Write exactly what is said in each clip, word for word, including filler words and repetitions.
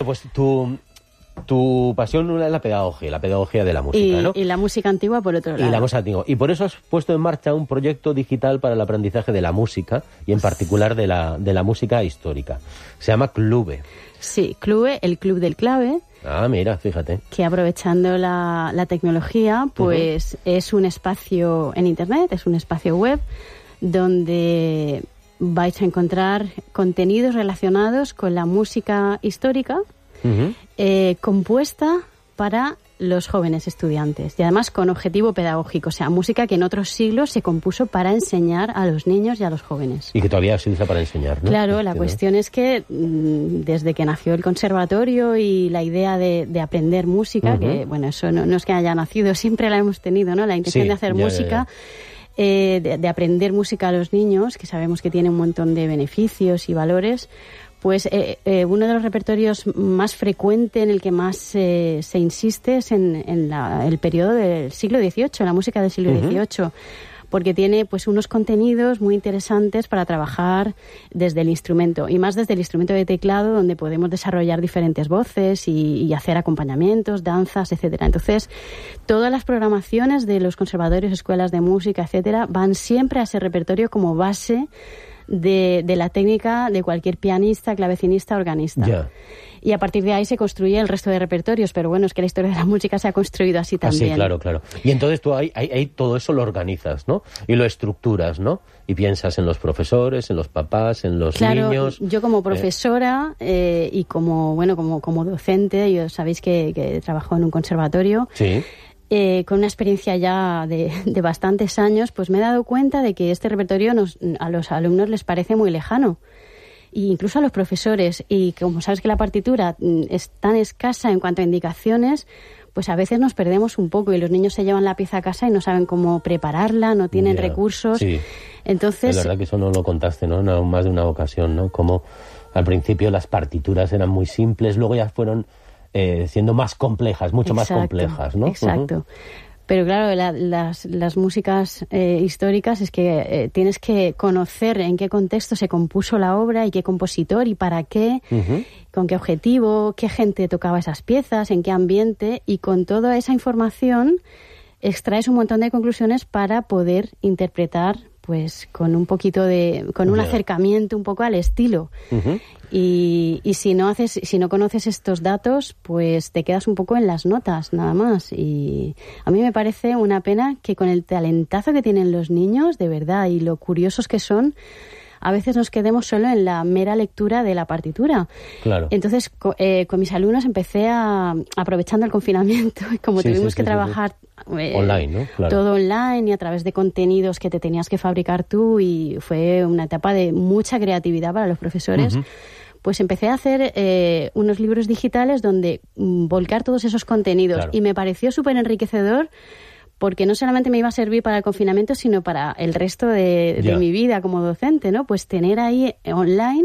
pues tú... Tu pasión es la pedagogía, la pedagogía de la música, y, ¿no? Y la música antigua por otro lado. Y la música antigua. Y por eso has puesto en marcha un proyecto digital para el aprendizaje de la música y en particular de la, de la música histórica. Se llama Clube. Sí, Clube, el Club del Clave. Ah, mira, fíjate. Que aprovechando la, la tecnología, pues uh-huh. es un espacio en Internet, es un espacio web donde vais a encontrar contenidos relacionados con la música histórica. Uh-huh. Eh, compuesta para los jóvenes estudiantes y además con objetivo pedagógico, o sea, música que en otros siglos se compuso para enseñar a los niños y a los jóvenes. Y que todavía se usa para enseñar, ¿no? Claro, la ¿no? cuestión es que desde que nació el conservatorio y la idea de, de aprender música, uh-huh. que bueno, eso no, no es que haya nacido, siempre la hemos tenido, ¿no? La intención sí, de hacer ya, música... Ya, ya. Eh, de, de aprender música a los niños, que sabemos que tiene un montón de beneficios y valores, pues eh, eh, uno de los repertorios más frecuente en el que más eh, se insiste es en, en la, el periodo del siglo dieciocho, la música del siglo uh-huh. dieciocho, porque tiene pues unos contenidos muy interesantes para trabajar desde el instrumento, y más desde el instrumento de teclado, donde podemos desarrollar diferentes voces y, y hacer acompañamientos, danzas, etcétera. Entonces, todas las programaciones de los conservatorios, escuelas de música, etcétera, van siempre a ese repertorio como base de, de la técnica de cualquier pianista, clavecinista, organista. Yeah. Y a partir de ahí se construye el resto de repertorios, pero bueno, es que la historia de la música se ha construido así también. Así, claro, claro. Y entonces tú ahí, ahí, ahí todo eso lo organizas, ¿no? Y lo estructuras, ¿no? Y piensas en los profesores, en los papás, en los claro, niños. Yo como profesora eh, y como, bueno, como, como docente, yo sabéis que, que trabajo en un conservatorio. Sí. Eh, con una experiencia ya de, de bastantes años, pues me he dado cuenta de que este repertorio nos, a los alumnos les parece muy lejano. E incluso a los profesores, y como sabes que la partitura es tan escasa en cuanto a indicaciones, pues a veces nos perdemos un poco y los niños se llevan la pieza a casa y no saben cómo prepararla, no tienen yeah, recursos. Sí. Entonces, es verdad que eso no lo contaste, ¿no? No, más de una ocasión, ¿no? Como al principio las partituras eran muy simples, luego ya fueron eh, siendo más complejas, mucho exacto, más complejas, ¿no? Exacto. Uh-huh. Pero claro, la, las, las músicas eh, históricas es que eh, tienes que conocer en qué contexto se compuso la obra y qué compositor y para qué, uh-huh. con qué objetivo, qué gente tocaba esas piezas, en qué ambiente, y con toda esa información extraes un montón de conclusiones para poder interpretar pues con un poquito de, con un yeah. acercamiento un poco al estilo. Uh-huh. Y, y si no haces, si no conoces estos datos, pues te quedas un poco en las notas, nada más. Y a mí me parece una pena que con el talentazo que tienen los niños, de verdad, y lo curiosos que son, a veces nos quedemos solo en la mera lectura de la partitura. Claro. Entonces, co- eh, con mis alumnos empecé a, aprovechando el confinamiento, y como sí, tuvimos sí, que sí, trabajar sí. Eh, online, ¿no? Claro. Todo online y a través de contenidos que te tenías que fabricar tú, y fue una etapa de mucha creatividad para los profesores. Uh-huh. Pues empecé a hacer eh, unos libros digitales donde mm, volcar todos esos contenidos, claro. y me pareció súper enriquecedor, porque no solamente me iba a servir para el confinamiento, sino para el resto de, de mi vida como docente, ¿no? Pues tener ahí online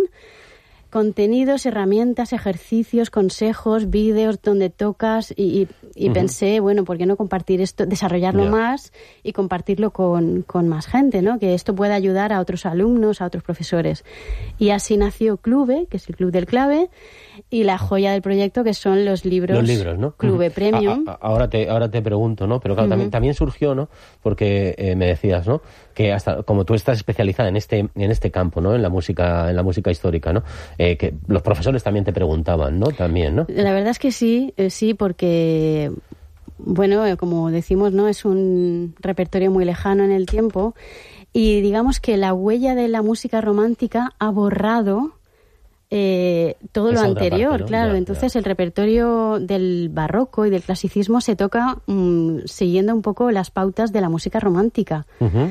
contenidos, herramientas, ejercicios, consejos, vídeos donde tocas, y, y, y uh-huh. pensé, bueno, ¿por qué no compartir esto, desarrollarlo yeah. más y compartirlo con, con más gente, ¿no? Que esto pueda ayudar a otros alumnos, a otros profesores. Y así nació Clube, que es el Club del Clave, y la joya del proyecto, que son los libros, los libros, ¿no? Clube uh-huh. Premium. A, a, ahora te ahora te pregunto, ¿no? Pero claro, uh-huh. también, también surgió, ¿no? Porque eh, me decías, ¿no? Que hasta como tú estás especializada en este en este campo, ¿no? En la música en la música histórica, ¿no? Eh, que los profesores también te preguntaban, ¿no? También, ¿no? La verdad es que sí, eh, sí, porque bueno, eh, como decimos, ¿no? Es un repertorio muy lejano en el tiempo, y digamos que la huella de la música romántica ha borrado Eh, todo Esa lo anterior, parte, ¿no? claro. Ya, Entonces ya. el repertorio del barroco y del clasicismo se toca mmm, siguiendo un poco las pautas de la música romántica. Uh-huh.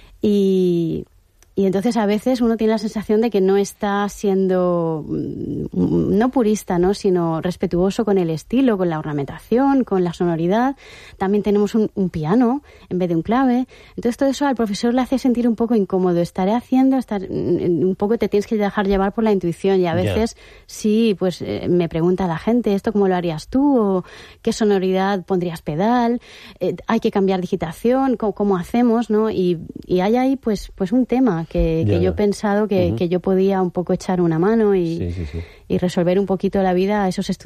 Y, y entonces a veces uno tiene la sensación de que no está siendo, no purista, ¿no? Sino respetuoso con el estilo, con la ornamentación, con la sonoridad. También tenemos un, un piano en vez de un clave. Entonces todo eso al profesor le hace sentir un poco incómodo. Estaré haciendo, estar, un poco te tienes que dejar llevar por la intuición, y a veces yeah. sí, pues eh, me pregunta la gente, ¿esto cómo lo harías tú? ¿O qué sonoridad pondrías pedal? Eh, ¿Hay que cambiar digitación? ¿Cómo, cómo hacemos? ¿No? Y, y hay ahí pues, pues un tema que, que yo he pensado que, uh-huh. que yo podía un poco echar una mano y, sí, sí, sí. y resolver un poquito la vida a esos estudiantes.